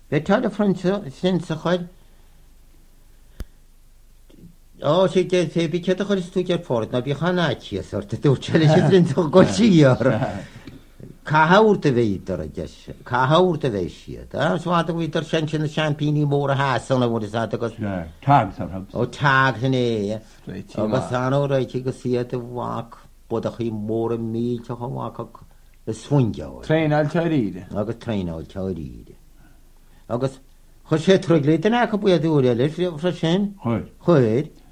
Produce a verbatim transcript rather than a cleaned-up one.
Beth had a friend since a chud. Oh, she did say, be chet a chud to get for it. Now be hanachi, sort of, to challenge it into Gochier. Cahaur the waiter, I guess. Cahaur the way shit. That's what we were sending the champagne more has on what is that? Tags are Oh, tags in a. Oh, but I know that you could see at the walk, but a more and me to walk the swing yard. Train I'll tell you. I got train out, tell you. I got. Hos het terugleid en ik heb je door de les voor zijn. Goed. Goed.